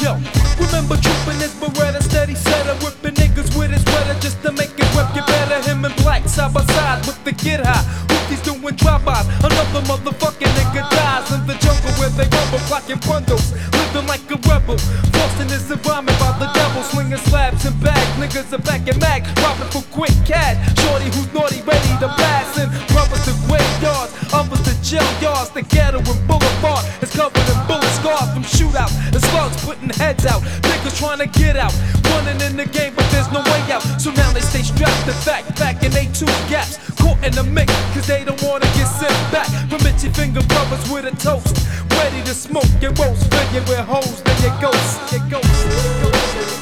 Yo, remember trooping his Beretta, steady setter, whipping niggas with his sweater just to make it rep get better. Him and Black side by side with the get high. Hoopties doing drive-bys, another motherfucking nigga dies in the jungle where they rumble, blocking bundles, living like a rebel. Forced in his environment by the devil, slinging slabs and bags. Niggas are back and mag, robbing for quick cash. Shorty who's naughty, ready to blast, and brothers to graveyards, others to jail yards. The ghetto and boulevard is covered in bullet scars from shootouts and slugs putting heads out. Niggas trying to get out, running in the game, but there's no way out. So now they stay strapped to back and they two gaps, caught in the mix, cause they don't wanna get sent back from itchy finger brothers with a toast, ready to smoke and roast, fill you with hoes, then you ghost, you ghost.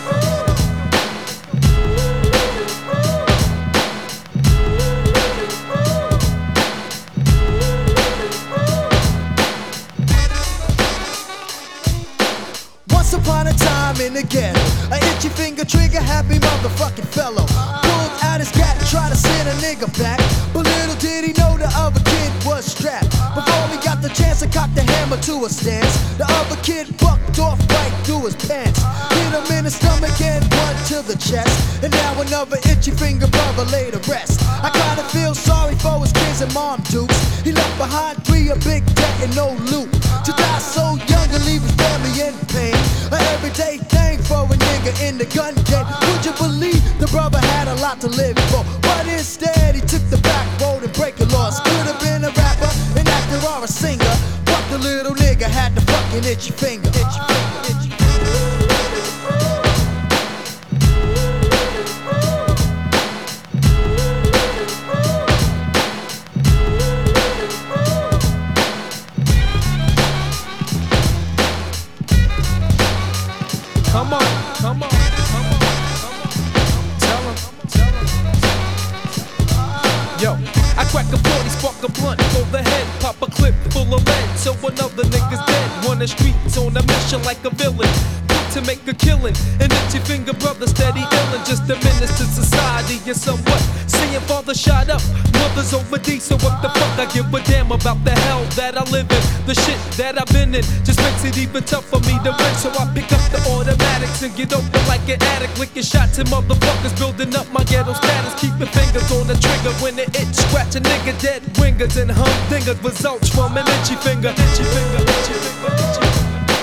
Once upon a time in the ghetto, a itchy finger trigger happy motherfucking fellow pulled out his gat and tried to send a nigga back, but little did he know the other kid was strapped. Before he got the chance to cock the hammer to a stance, the other kid bucked off right through his pants, hit him in the stomach and one to the chest, and now another itchy finger brother lay to rest. I kinda feel sorry for his kids and mom dukes. He left behind 3 a big debt and no loot, to die so young and leave his family in pain. A everyday thing for a nigga in the gun game. Would you believe the brother had a lot to live for? But instead he took the back road and breaking laws. Could have been a rapper, an actor or a singer, but the little nigga had the fucking itchy finger. Itchy finger, itchy finger. Come on, come on, come on, come on. Tell him, tell him. Yo, I crack a 40, spark a blunt for the head, pop a clip full of lead, so another nigga's dead. Run the streets on a mission like a villain, to make a killing. An itchy finger brother steady illin', just a menace to society and somewhat. Seeing father shot up, mother's over D, so what the fuck I give a damn about the hell that I live in. The shit that I've been in just makes it even tough for me to win, so I pick up the automatics and get open like an addict, licking shots and motherfuckers, building up my ghetto status, keeping fingers on the trigger when it itch, scratch a nigga dead wingers and humdingers, results from an itchy finger, itchy finger, itchy finger, itchy finger.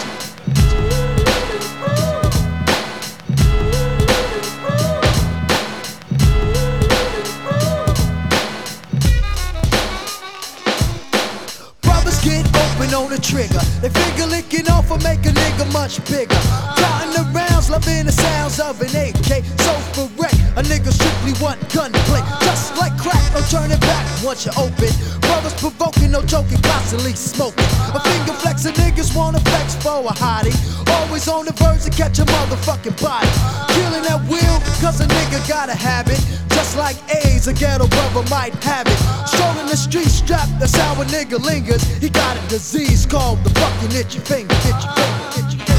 Get open on the trigger. They figure licking off will make a nigga much bigger. Counting the rounds, loving the sounds of an AK. So for wreck, a nigga strictly want gunplay. Just like crack, no turning back once you open. Brothers provoking, no joking, constantly smoking. A finger flexing, niggas wanna flex for a hottie. Always on the verge to catch a motherfucking body. Killing at will, cause a nigga got a habit. Just like AIDS, a ghetto brother might have it. Strolling the street strapped, that's how a nigga lingers. He got a disease called the fucking itchy finger, itchy finger, itchy finger.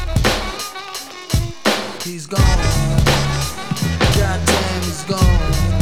He's gone. Goddamn, he's gone.